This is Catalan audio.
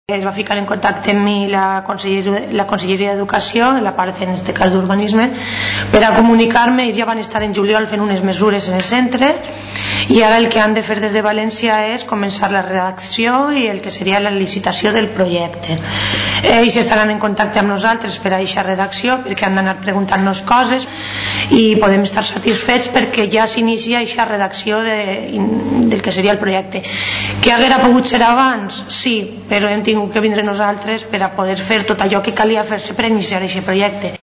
Es va ficar en contacte amb mi la Conselleria d'Educació, la part en aquest cas d'urbanisme, per a comunicar-me. Ells ja van estar en juliol fent unes mesures en el centre i ara el que han de fer des de València és començar la redacció i el que seria la licitació del projecte. Ells estaran en contacte amb nosaltres per a aquesta redacció, perquè han d'anar preguntant-nos coses i podem estar satisfets perquè ja s'inicia aquesta redacció del que seria el projecte. Que haguera pogut ser abans? Sí, però hem tingut que vindre nosaltres per a poder fer tot allò que calia fer-se per iniciar aquest projecte.